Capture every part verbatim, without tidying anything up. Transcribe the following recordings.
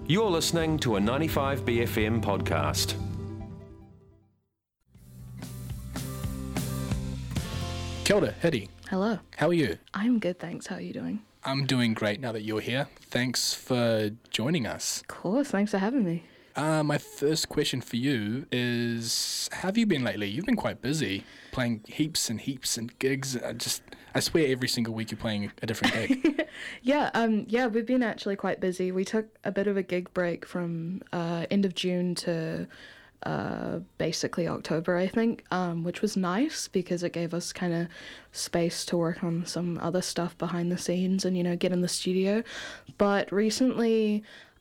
You're listening to a ninety-five B F M podcast. Kia ora, Hiri. Hello. How are you? I'm good, thanks. How are you doing? I'm doing great now that you're here. Thanks for joining us. Of course, thanks for having me. Uh, my first question for you is, how have you been lately? You've been quite busy, playing heaps and heaps and gigs. I just, I swear every single week you're playing a different gig. yeah, um, yeah, we've been actually quite busy. We took a bit of a gig break from uh, end of June to uh, basically October, I think, um, which was nice because it gave us kind of space to work on some other stuff behind the scenes and, you know, get in the studio. But recently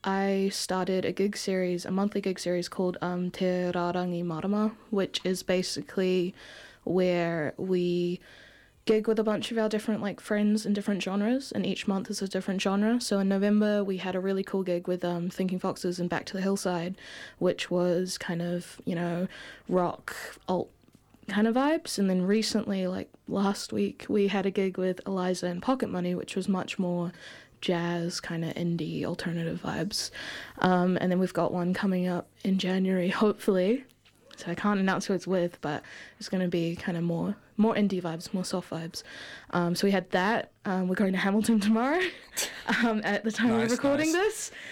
I started a gig series, a monthly gig series called um, Te Rarangi Marama, which is basically where we gig with a bunch of our different like friends in different genres, and each month is a different genre. So in November we had a really cool gig with um, Thinking Foxes and Back to the Hillside, which was kind of, you know, rock, alt kind of vibes. And then recently, like last week, we had a gig with Eliza and Pocket Money, which was much more jazz, kind of indie, alternative vibes. Um, and then we've got one coming up in January, hopefully. So I can't announce who it's with, but it's going to be kind of more more indie vibes, more soft vibes. Um, so we had that. Um, we're going to Hamilton tomorrow um, at the time Nice, we're recording nice. this,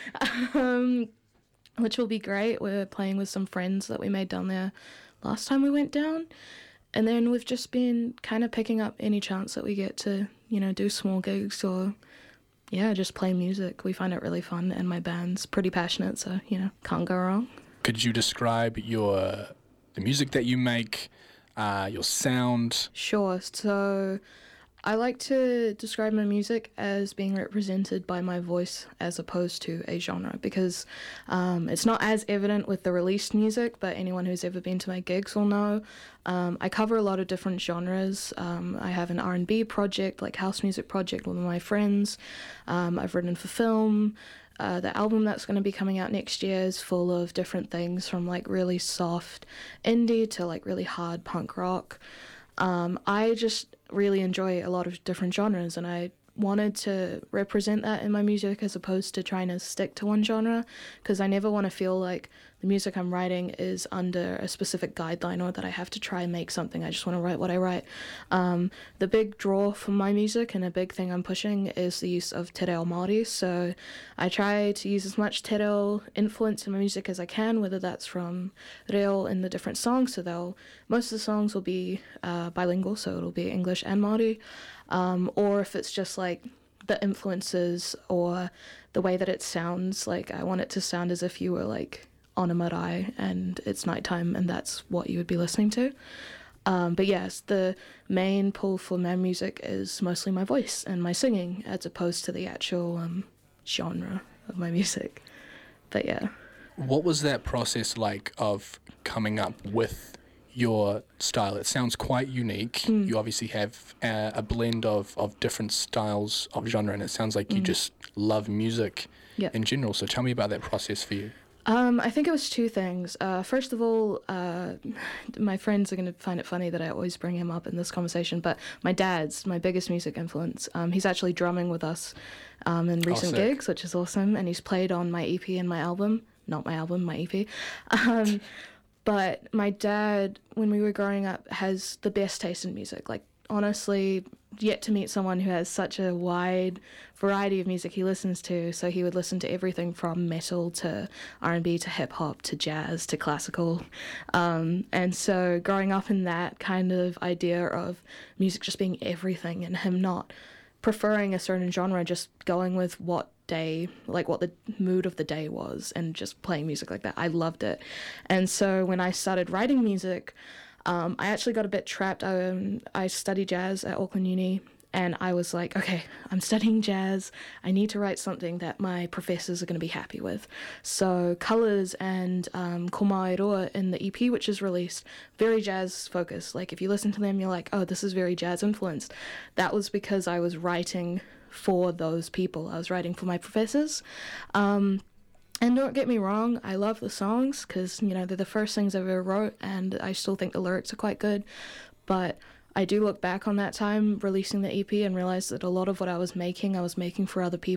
um, which will be great. We're playing with some friends that we made down there last time we went down. And then we've just been kind of picking up any chance that we get to, you know, do small gigs or, yeah, just play music. We find it really fun, and my band's pretty passionate, so, you know, can't go wrong. Could you describe your the music that you make, uh, your sound? Sure. So I like to describe my music as being represented by my voice as opposed to a genre, because um, it's not as evident with the released music, but anyone who's ever been to my gigs will know. Um, I cover a lot of different genres. Um, I have an R and B project, like house music project with my friends. Um, I've written for film. Uh, the album that's going to be coming out next year is full of different things, from like really soft indie to like really hard punk rock. Um, I just really enjoy a lot of different genres, and I wanted to represent that in my music as opposed to trying to stick to one genre, because I never want to feel like the music I'm writing is under a specific guideline or that I have to try and make something. I just want to write what I write. Um, the big draw for my music and a big thing I'm pushing is the use of te reo Māori, so I try to use as much te reo influence in my music as I can, whether that's from reo in the different songs, so they'll, most of the songs will be uh, bilingual, so it'll be English and Māori, um, or if it's just like the influences or the way that it sounds, like I want it to sound as if you were like on a marae and it's nighttime and that's what you would be listening to. Um, but yes, the main pull for my music is mostly my voice and my singing as opposed to the actual um, genre of my music. But yeah. What was that process like of coming up with your style? It sounds quite unique. Mm. You obviously have a, a blend of, of different styles of genre, and it sounds like you mm. just love music yep. in general. So tell me about that process for you. Um, I think it was two things. Uh, first of all, uh, my friends are going to find it funny that I always bring him up in this conversation, but my dad's my biggest music influence. Um, he's actually drumming with us um, in recent oh, gigs, which is awesome, and he's played on my E P and my album. Not my album, my E P. Um, but my dad, when we were growing up, has the best taste in music. Like, honestly, yet to meet someone who has such a wide variety of music he listens to. So he would listen to everything from metal to R and B to hip hop to jazz to classical. Um, and so growing up in that kind of idea of music just being everything and him not preferring a certain genre, just going with what day, like what the mood of the day was, and just playing music like that, I loved it. And so when I started writing music, Um, I actually got a bit trapped. I, um, I studied jazz at Auckland Uni, and I was like, okay, I'm studying jazz. I need to write something that my professors are going to be happy with. So Colours and um, Ko Mai Roa in the E P, which is released, very jazz focused. Like if you listen to them, you're like, oh, this is very jazz influenced. That was because I was writing for those people. I was writing for my professors. Um, And don't get me wrong, I love the songs because, you know, they're the first things I ever wrote, and I still think the lyrics are quite good. But I do look back on that time releasing the E P and realize that a lot of what I was making, I was making for other people.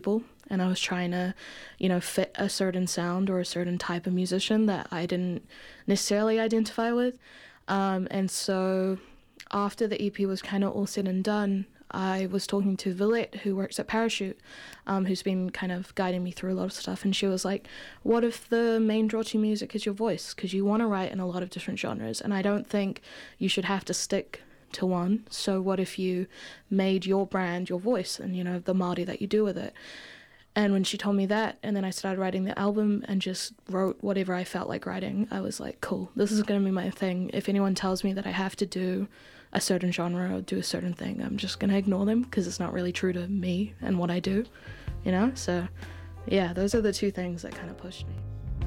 and I was trying to, you know, fit a certain sound or a certain type of musician that I didn't necessarily identify with. Um, and so after the E P was kind of all said and done, I was talking to Villette, who works at Parachute, um, who's been kind of guiding me through a lot of stuff, and she was like, what if the main draw to your music is your voice? Because you want to write in a lot of different genres, and I don't think you should have to stick to one. So what if you made your brand your voice, and, you know, the Māori that you do with it? And when she told me that, and then I started writing the album and just wrote whatever I felt like writing, I was like, cool, this is going to be my thing. If anyone tells me that I have to do a certain genre or do a certain thing, I'm just going to ignore them, because it's not really true to me and what I do, you know? So, yeah, those are the two things that kind of pushed me.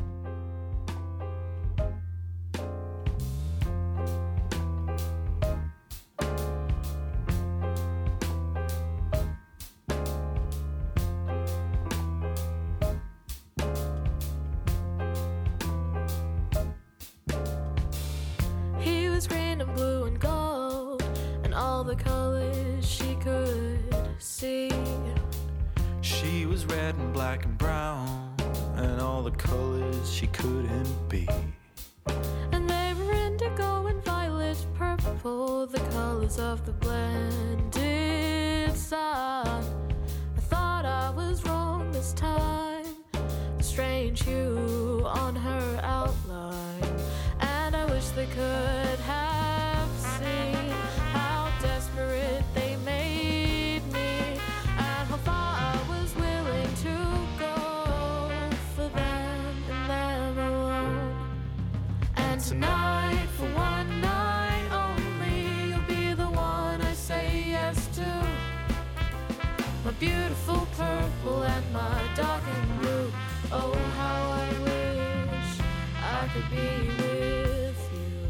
He was green and blue and gold, and all the colors she could see. She was red and black and brown, and all the colors she couldn't be. And they were indigo and violet, purple, the colors of the blended sun. I thought I was wrong this time, the strange hue on her outline, and I wish they could have seen how desperate they made me, and how far I was willing to go for them and them alone. And tonight, for one night only, you'll be the one I say yes to. My beautiful purple and my dark and blue. Oh, how I wish I could be with you.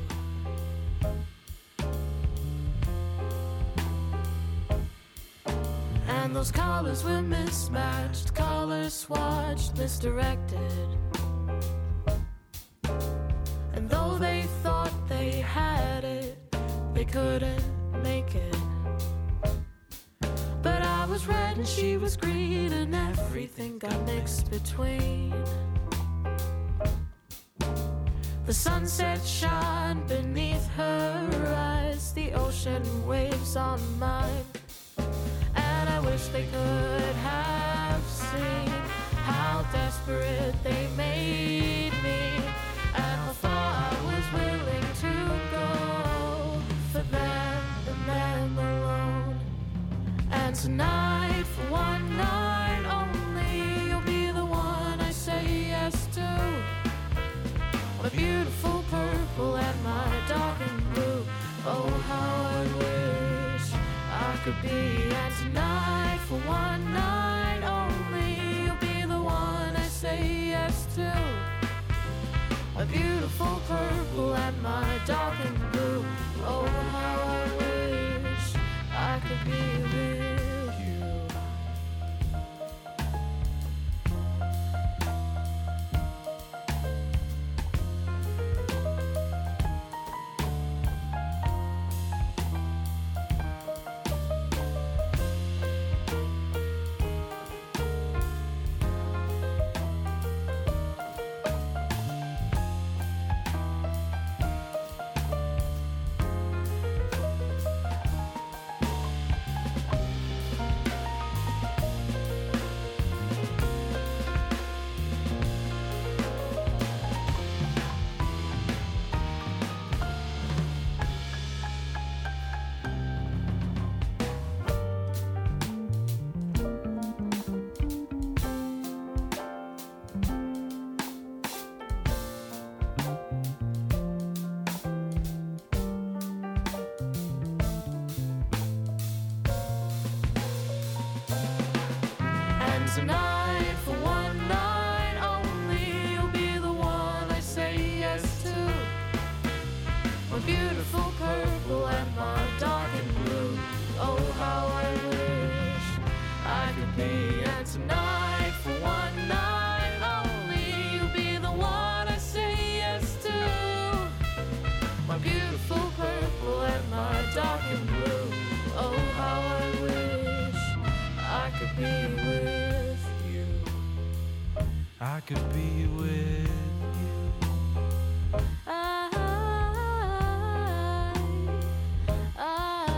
And those colors were mismatched, colors swatched, misdirected. And though they thought they had it, they couldn't make it. But I was red and she was green, and everything got mixed between. The sunset shone beneath her eyes, the ocean waves on mine. And I wish they could have seen how desperate they made me, and how far I was willing to go for them and them alone. And tonight, for one night only, you'll be the one I say yes to. My beautiful purple and my dark and blue. Oh, how I wish I could be. And tonight, for one night only, you'll be the one I say yes to. My beautiful purple and my dark and blue. Oh, how I wish I could be with you. Tonight, for one night only, you'll be the one I say yes to. My beautiful purple and my dark and blue. Oh, how I wish I could be. And tonight, for one night only, you'll be the one I say yes to. My beautiful purple and my dark and blue. Oh, how I wish I could be with you. could be with you. I, I,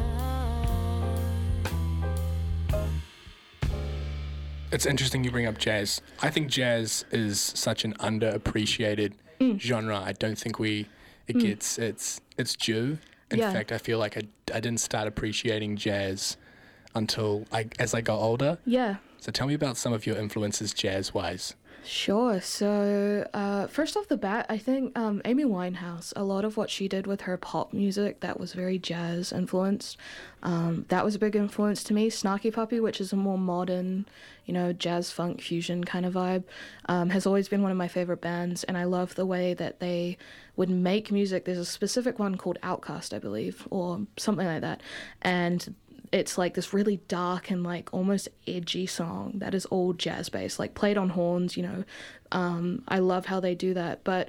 It's interesting you bring up jazz. I think jazz is such an underappreciated Mm. genre. I don't think we it gets its its due. In Yeah. fact, I feel like I, I didn't start appreciating jazz until I as I got older. Yeah. So tell me about some of your influences jazz-wise. Sure. So, uh, first off the bat, I think um, Amy Winehouse, a lot of what she did with her pop music that was very jazz influenced, um, that was a big influence to me. Snarky Puppy, which is a more modern, you know, jazz funk fusion kind of vibe, um, has always been one of my favorite bands, and I love the way that they would make music. There's a specific one called Outcast, I believe, or something like that, and it's like this really dark and like almost edgy song that is all jazz based, like played on horns, you know. Um, I love how they do that. But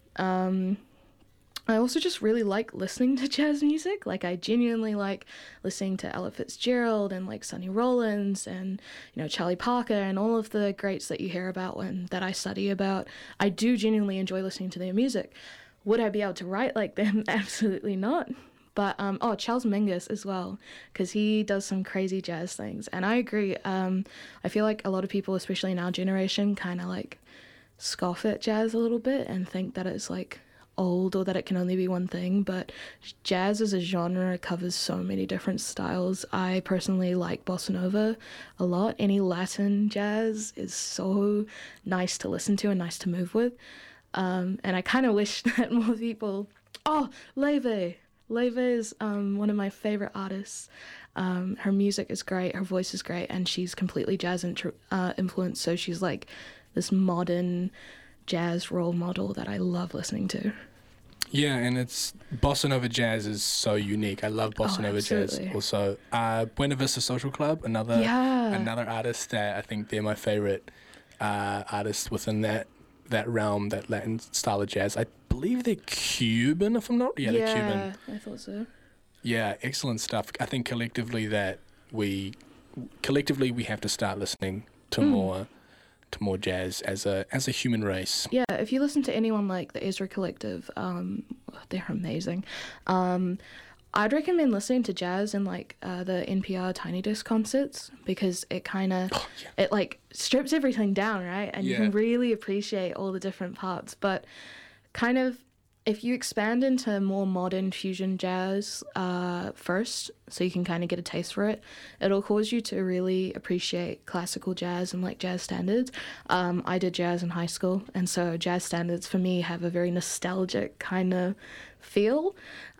um, I also just really like listening to jazz music. Like I genuinely like listening to Ella Fitzgerald and like Sonny Rollins and, you know, Charlie Parker and all of the greats that you hear about when that I study about. I do genuinely enjoy listening to their music. Would I be able to write like them? Absolutely not. But, um, oh, Charles Mingus as well, because he does some crazy jazz things. And I agree. Um, I feel like a lot of people, especially in our generation, kind of like scoff at jazz a little bit and think that it's like old or that it can only be one thing. But jazz as a genre covers so many different styles. I personally like bossa nova a lot. Any Latin jazz is so nice to listen to and nice to move with. Um, and I kind of wish that more people... Oh, Leve! Leve is um, one of my favorite artists. Um, her music is great, her voice is great, and she's completely jazz intru- uh, influenced, so she's like this modern jazz role model that I love listening to. Yeah, and it's bossa nova jazz is so unique. I love bossa Oh, nova absolutely. jazz. Also, uh, Buena Vista Social Club, another Yeah. another artist that I think they're my favorite uh, artists within that that realm, that Latin style of jazz. I believe they're Cuban, if I'm not. Yeah, they're Cuban. I thought so. Yeah, excellent stuff. I think collectively that we collectively we have to start listening to Mm. more to more jazz as a as a human race. Yeah, if you listen to anyone like the Ezra Collective, um, they're amazing. Um, I'd recommend listening to jazz in like uh, the N P R Tiny Desk concerts because it kind of Oh, yeah. it like strips everything down, right? And you Yeah. can really appreciate all the different parts. But kind of if you expand into more modern fusion jazz uh, first, so you can kind of get a taste for it, it'll cause you to really appreciate classical jazz and like jazz standards. Um, I did jazz in high school, and so jazz standards for me have a very nostalgic kind of feel.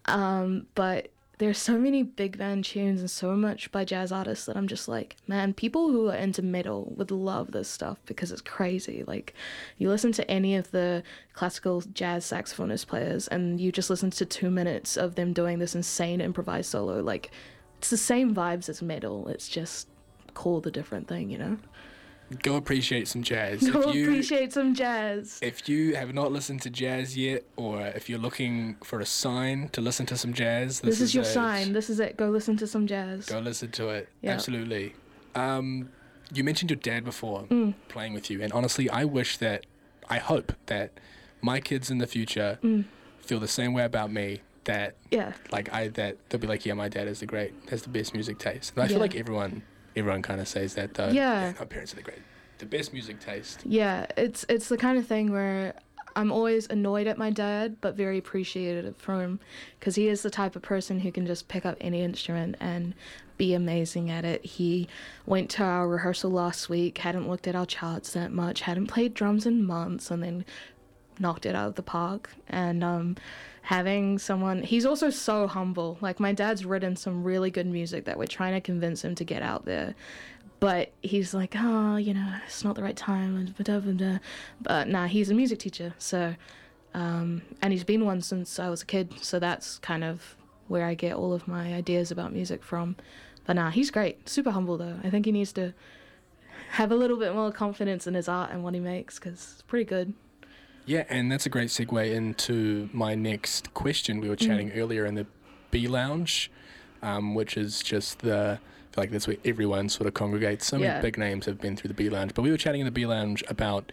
Um, but there's so many big band tunes and so much by jazz artists that I'm just like, man, people who are into metal would love this stuff because it's crazy. Like, you listen to any of the classical jazz saxophonist players and you just listen to two minutes of them doing this insane improvised solo. Like, it's the same vibes as metal. It's just called a different thing, you know? Go appreciate some jazz. Go If you- appreciate some jazz. If you have not listened to jazz yet, or if you're looking for a sign to listen to some jazz, this, This, is, your it. sign. This is it. Go listen to some jazz. Go listen to it. Yeah. Absolutely. Um, you mentioned your dad before Mm. playing with you, and honestly, I wish that, I hope that my kids in the future Mm. feel the same way about me. That Yeah. like I that they'll be like, yeah, my dad is the great, has the best music taste. And I Yeah. feel like everyone everyone kind of says that though. Yeah. my parents are the great, the best music taste. Yeah, it's it's the kind of thing where I'm always annoyed at my dad, but very appreciative for him, because he is the type of person who can just pick up any instrument and be amazing at it. He went to our rehearsal last week, hadn't looked at our charts that much, hadn't played drums in months, and then knocked it out of the park. And um, having someone, he's also so humble. Like, my dad's written some really good music that we're trying to convince him to get out there. But he's like, oh, you know, it's not the right time. And blah, blah, blah. But nah, he's a music teacher. So, um, and he's been one since I was a kid. So that's kind of where I get all of my ideas about music from. But nah, he's great. Super humble, though. I think he needs to have a little bit more confidence in his art and what he makes, because it's pretty good. Yeah, and that's a great segue into my next question. We were chatting Mm. earlier in the B Lounge, um, which is just the, I feel like that's where everyone sort of congregates. So many Yeah. big names have been through the B Lounge. But we were chatting in the B Lounge about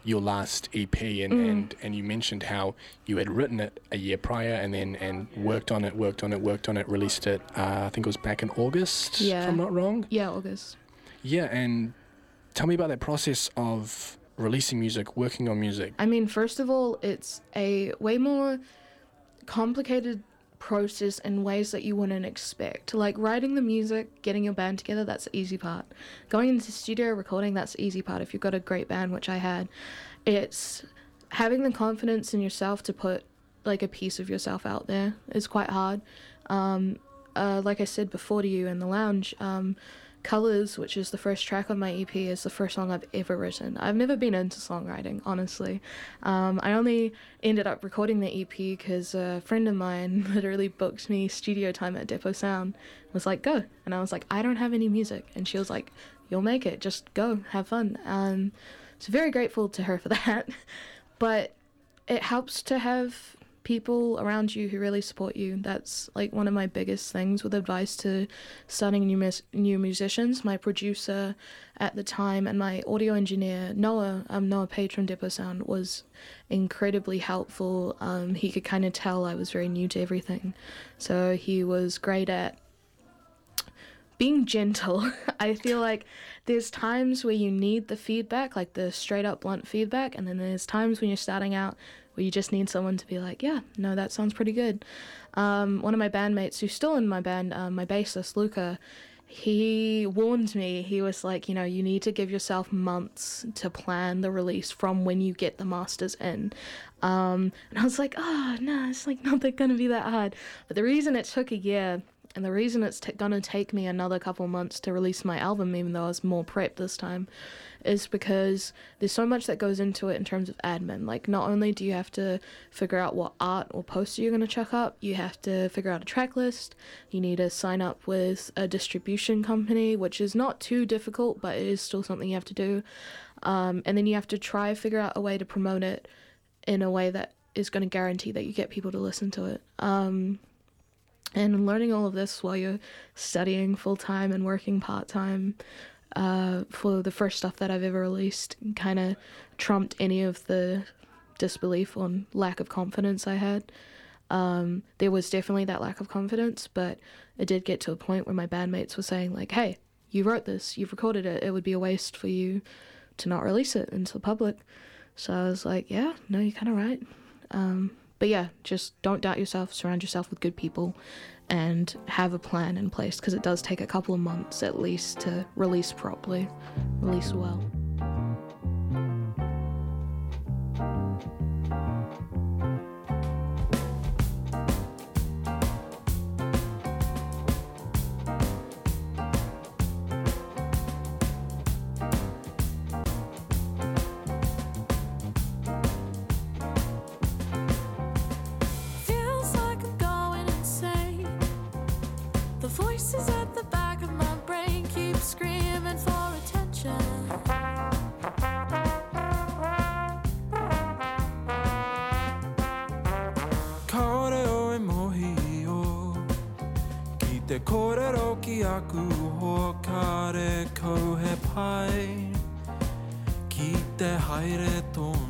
your last E P, and, Mm. and, and you mentioned how you had written it a year prior and then and worked on it, worked on it, worked on it, released it, uh, I think it was back in August, Yeah. if I'm not wrong. Yeah, August. Yeah, and tell me about that process of releasing music, working on music. I mean, first of all, it's a way more complicated process in ways that you wouldn't expect. Like writing the music, getting your band together, that's the easy part. Going into the studio, recording, that's the easy part if you've got a great band, which I had. It's having the confidence in yourself to put like a piece of yourself out there is quite hard. Um, uh, like I said before to you in the lounge, um, Colors, which is the first track on my E P, is the first song I've ever written. I've never been into songwriting, honestly. Um, I only ended up recording the E P because a friend of mine literally booked me studio time at Depot Sound. Was like, go. And I was like, I don't have any music. And she was like, you'll make it. Just go. Have fun. Um, so very grateful to her for that. But it helps to have people around you who really support you. That's like one of my biggest things with advice to starting new mus- new musicians. My producer at the time and my audio engineer Noah, um, Noah Page from Depot Sound, was incredibly helpful. Um, he could kind of tell I was very new to everything, so he was great at being gentle. I feel like there's times where you need the feedback, like the straight up blunt feedback, and then there's times when you're starting out where you just need someone to be like, yeah, no, that sounds pretty good. Um, one of my bandmates who's still in my band, um, my bassist, Luca, he warned me. He was like, you know, you need to give yourself months to plan the release from when you get the masters in. Um, and I was like, oh, no, it's like not going to be that hard. But the reason it took a year, and the reason it's t- gonna take me another couple months to release my album, even though I was more prepped this time, is because there's so much that goes into it in terms of admin. Like, not only do you have to figure out what art or poster you're gonna chuck up, you have to figure out a track list, you need to sign up with a distribution company, which is not too difficult, but it is still something you have to do. Um, and then you have to try to figure out a way to promote it in a way that is gonna guarantee that you get people to listen to it. Um... And learning all of this while you're studying full-time and working part-time uh, for the first stuff that I've ever released kind of trumped any of the disbelief or lack of confidence I had. Um, there was definitely that lack of confidence, but it did get to a point where my bandmates were saying, like, hey, you wrote this, you've recorded it, it would be a waste for you to not release it into the public. So I was like, yeah, no, you're kind of right. Um, But yeah, just don't doubt yourself, surround yourself with good people, and have a plan in place, because it does take a couple of months at least to release properly, release well. Feels like I'm going insane. The voices at the back of my brain keep screaming for attention. Kaore o e mohi o Ki te kōrero ki aku Hoa kare kau he pai Ki te haere tonu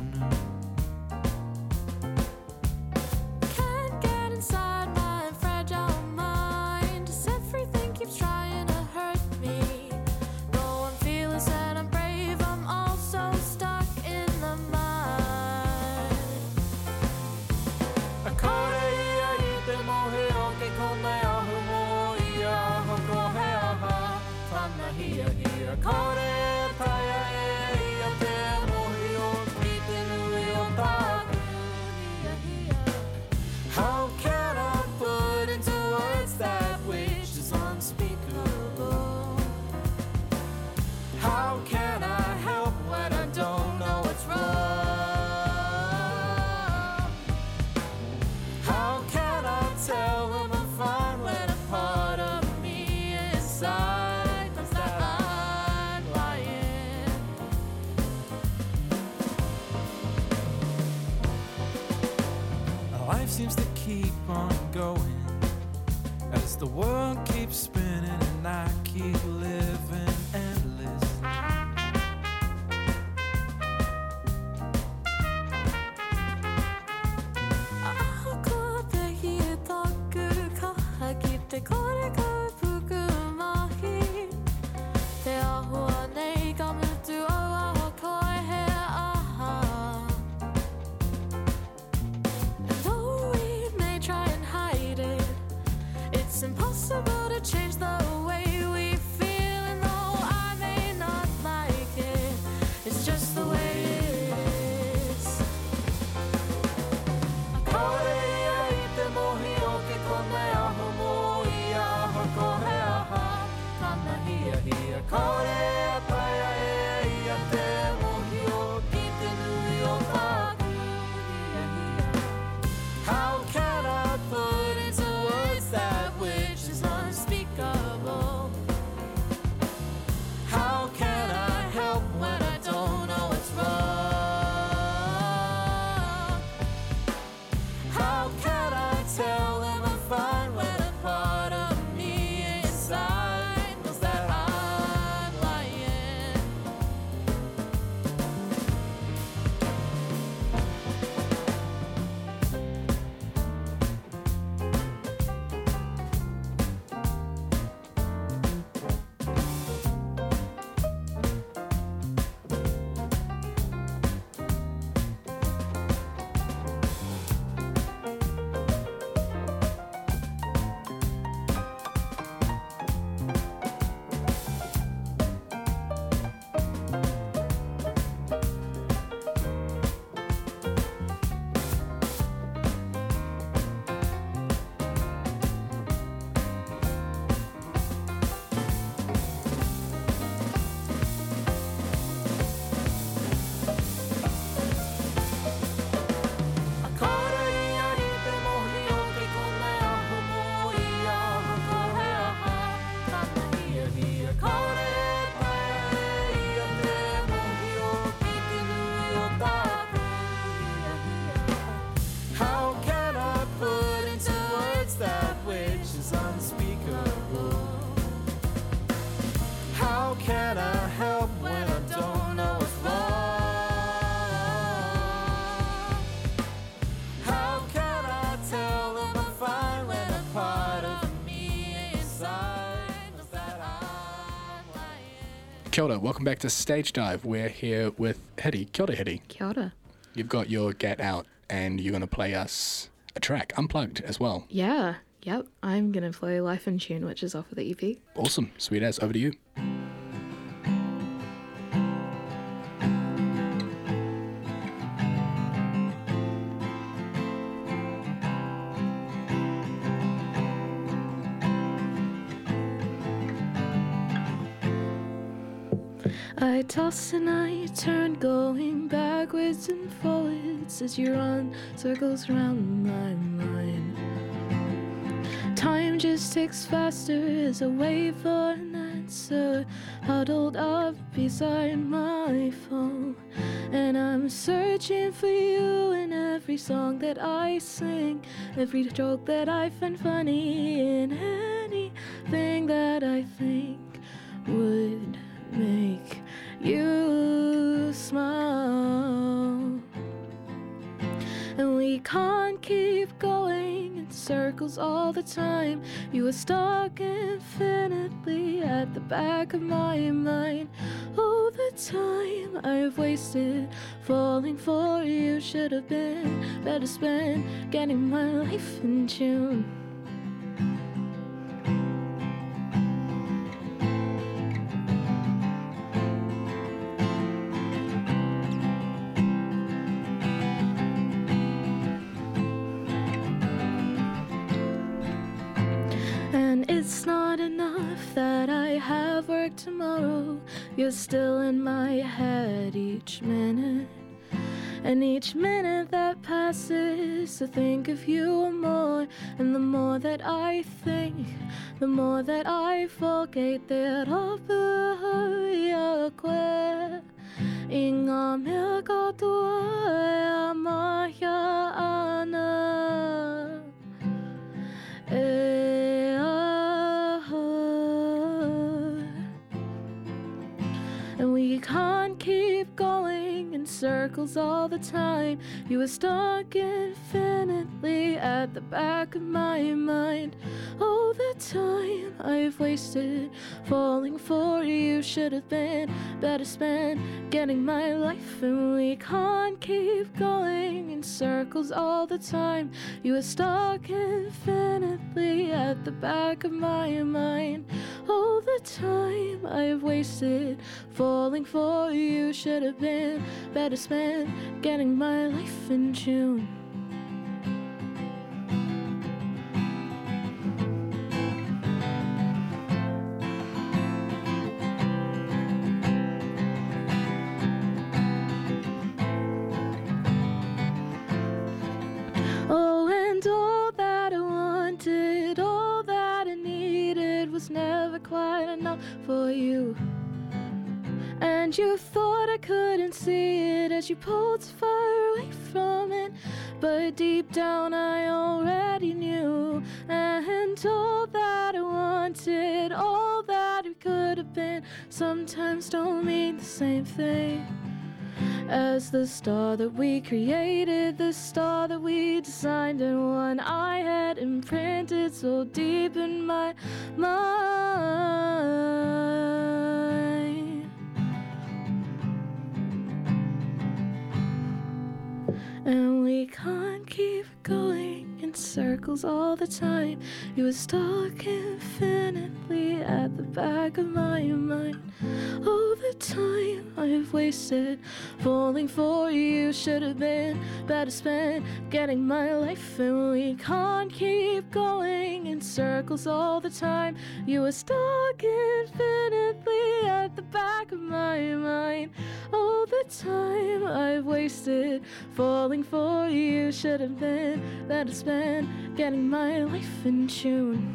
Can't get inside my fragile mind. Everything keeps trying to hurt me. Though I'm fearless and I'm brave, I'm also stuck in the mind. A kaore ia I te mohe o ke konei ahu mo ia aho ko he aha Tana hia hia kaore e taia e ia te mohi o ki te nui o tāku Hia, hia. How can I put into words that which is unspeakable? How can I help when I don't know what's wrong? How can I tell when I'm fine when a part of me inside thinks that I'm lying? Life seems to keep on going as the world keeps spinning and I keep living endless. te kore ka puku mahi. Te ahua nei ka mutu au aho koe he aha. And though we may try and hide it, it's impossible to change the way we feel. And though I may not like it, it's just the way it is. A kore ia i te mohi o ke kone aho mo i aha ko he aha. Tana hia hia kore a paia e ia te mohi o ki te nui o taku hia hia. How can I put into words that which is unspeakable? How can I help when I don't know what's wrong? How can I tell them I'm fine when a part of me inside knows that I'm lying? A kore ia i te mohi o ke kone aho mo i aha ko he aha. Tana hia hia kore paia e ia te mohi o ki te nui o taku hia hia. How can I put into words that which is unspeakable? How can I help when I don't know what's wrong? How can I tell them I'm fine when a part of me inside knows that I'm lying? Kia ora, welcome back to Stage Dive. We're here with Hiri. Kia ora, Hiri. Kia ora. You've got your Get Out and you're going to play us a track, unplugged as well. Yeah, yep. I'm gonna play Life in Tune, which is off of the E P. Awesome. Sweet as. Over to you. I toss and I turn, going backwards and forwards as you run circles around my mind. Time just ticks faster as I wait for an answer, huddled up beside my phone. And I'm searching for you in every song that I sing, every joke that I find funny, and anything that I think would make you smile. And we can't keep going in circles all the time. You are stuck infinitely at the back of my mind. All the time I've wasted falling for you should have been better spent getting my life in tune. And it's not enough that I have work tomorrow. You're still in my head each minute. And each minute that passes, I think of you more. And the more that I think, the more that I forget that I'll be a quit. I ngā mea katoa e a mahia ana. E aha. And we can't keep going going in circles all the time. You were stuck infinitely at the back of my mind. All the time I've wasted falling for you should have been better spent getting my life, and we can't keep going in circles all the time. You were stuck infinitely at the back of my mind. All the time I've wasted falling for you should have been better spent getting my life in tune. Oh, and all that I wanted, all that I needed was never quite enough for you. And you thought I couldn't see it as you pulled so far away from it, but deep down I already knew. And all that I wanted, all that we could have been, sometimes don't mean the same thing as the star that we created, the star that we designed, and one I had imprinted so deep in my mind. And we can't keep going in circles all the time. You were stuck infinitely at the back of my mind. All the time I've wasted falling for you should have been better spent getting my life, and we can't keep going in circles all the time. You were stuck infinitely at the back of my mind. All the time I've wasted falling for you should have been better spent getting my life in tune.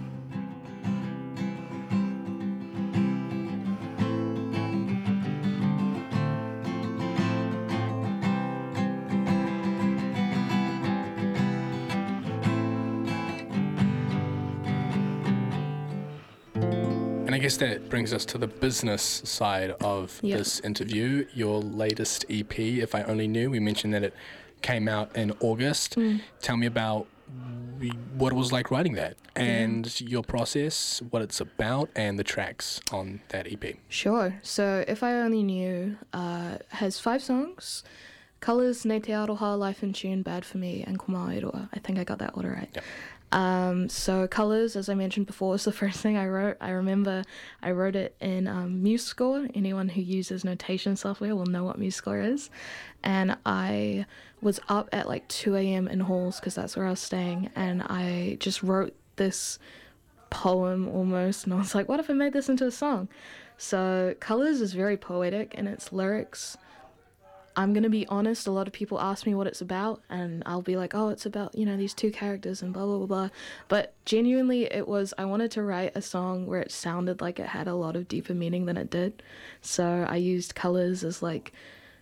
And I guess that brings us to the business side of Yep. this interview. Your latest E P, If I Only Knew, we mentioned that it came out in August. Mm. Tell me about we- what it was like writing that and your process, what it's about, and the tracks on that E P. Sure. So If I Only Knew uh, has five songs. Colours, Nei Te Aroha, Life in Tune, Bad For Me, and Kumaoeroa. I think I got that order right. Yep. Um, so Colours, as I mentioned before, was the first thing I wrote. I remember I wrote it in um, MuseScore. Anyone who uses notation software will know what MuseScore is. And I was up at like two a.m. in halls because that's where I was staying. And I just wrote this poem almost. And I was like, what if I made this into a song? So Colours is very poetic in its lyrics. I'm going to be honest, a lot of people ask me what it's about, and I'll be like, oh, it's about, you know, these two characters and blah, blah, blah, blah. But genuinely, it was, I wanted to write a song where it sounded like it had a lot of deeper meaning than it did. So I used colours as like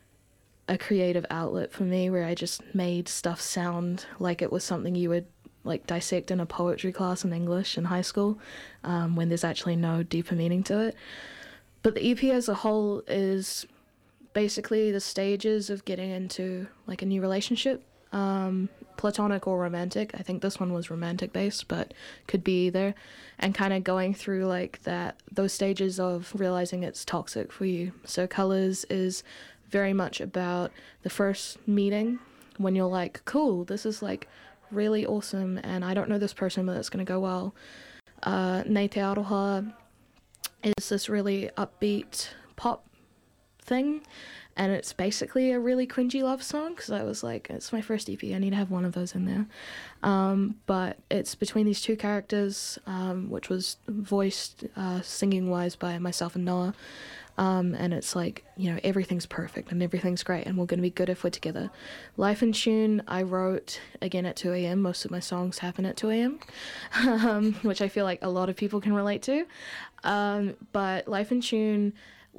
a creative outlet for me, where I just made stuff sound like it was something you would like dissect in a poetry class in English in high school, um, when there's actually no deeper meaning to it. But the E P as a whole is basically the stages of getting into like a new relationship, um, platonic or romantic. I think this one was romantic based, but could be either, and kind of going through like that, those stages of realizing it's toxic for you. So Colours is very much about the first meeting when you're like, cool, this is like really awesome, and I don't know this person, but it's gonna go well. Uh, Nei Te Aroha is this really upbeat pop thing, and it's basically a really cringy love song, because I was like, it's my first E P, I need to have one of those in there. Um, but it's between these two characters, um, which was voiced uh, singing wise by myself and Noah, um, and it's like, you know, everything's perfect and everything's great and we're going to be good if we're together. Life in Tune I wrote again at two a.m. Most of my songs happen at two a.m. um, which I feel like a lot of people can relate to, um, but Life in Tune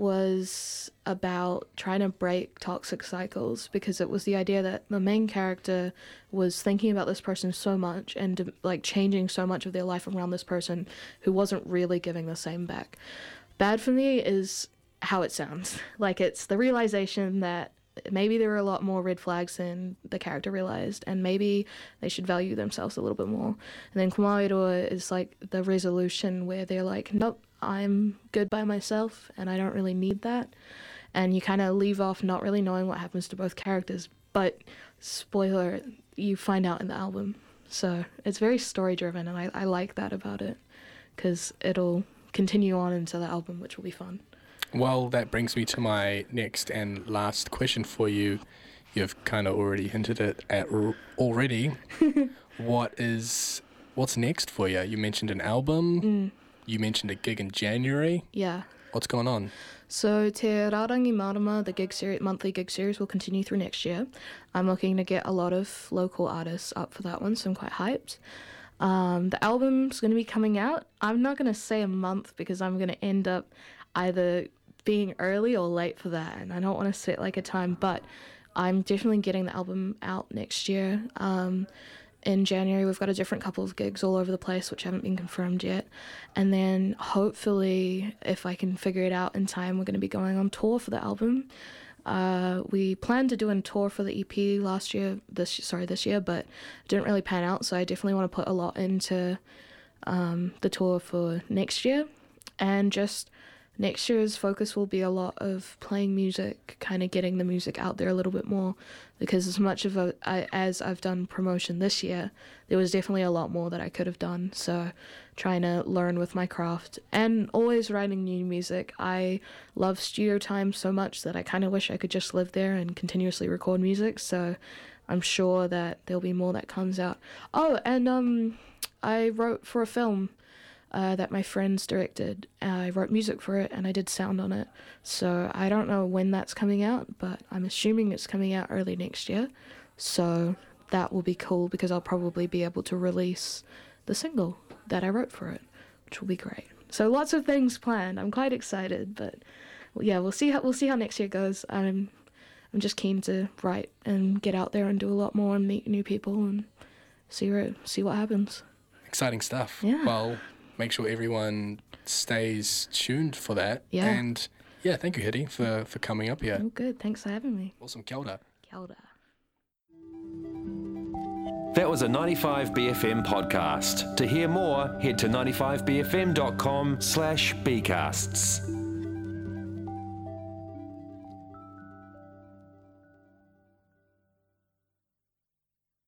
was about trying to break toxic cycles, because it was the idea that the main character was thinking about this person so much and like changing so much of their life around this person who wasn't really giving the same back. Bad For Me is how it sounds. Like, it's the realization that maybe there are a lot more red flags than the character realized, and maybe they should value themselves a little bit more. And then Kumaeroa is like the resolution where they're like, nope, I'm good by myself and I don't really need that. And you kind of leave off not really knowing what happens to both characters, but spoiler, you find out in the album. So it's very story driven, and I, I like that about it, because it'll continue on into the album, which will be fun. Well, that brings me to my next and last question for you. You've kind of already hinted it at r- already. What is what's next for you? You mentioned an album. Mm. You mentioned a gig in January. Yeah. What's going on? So Te Rarangi Marama, the gig series, monthly gig series, will continue through next year. I'm looking to get a lot of local artists up for that one, so I'm quite hyped. Um, the album's going to be coming out. I'm not going to say a month because I'm going to end up either being early or late for that, and I don't want to set like a time, but I'm definitely getting the album out next year. Um, in January, we've got a different couple of gigs all over the place, which haven't been confirmed yet. And then hopefully, if I can figure it out in time, we're going to be going on tour for the album. Uh, we planned to do a tour for the E P last year, this sorry, this year, but it didn't really pan out, so I definitely want to put a lot into um, the tour for next year. And just next year's focus will be a lot of playing music, kind of getting the music out there a little bit more, because as much of a, I, as I've done promotion this year, there was definitely a lot more that I could have done. So trying to learn with my craft and always writing new music. I love studio time so much that I kind of wish I could just live there and continuously record music. So I'm sure that there'll be more that comes out. Oh, and um, I wrote for a film Uh, that my friends directed. Uh, I wrote music for it and I did sound on it. So I don't know when that's coming out, but I'm assuming it's coming out early next year. So that will be cool because I'll probably be able to release the single that I wrote for it, which will be great. So lots of things planned. I'm quite excited, but yeah, we'll see how we'll see how next year goes. I'm I'm just keen to write and get out there and do a lot more and meet new people and see where, see what happens. Exciting stuff. Yeah. Well, make sure everyone stays tuned for that. Yeah. And yeah, thank you, Hidi, for, for coming up here. Oh, good. Thanks for having me. Awesome. Kia ora. Kia ora. That was a ninety-five B F M podcast. To hear more, head to ninety-five b f m dot com slash bcasts.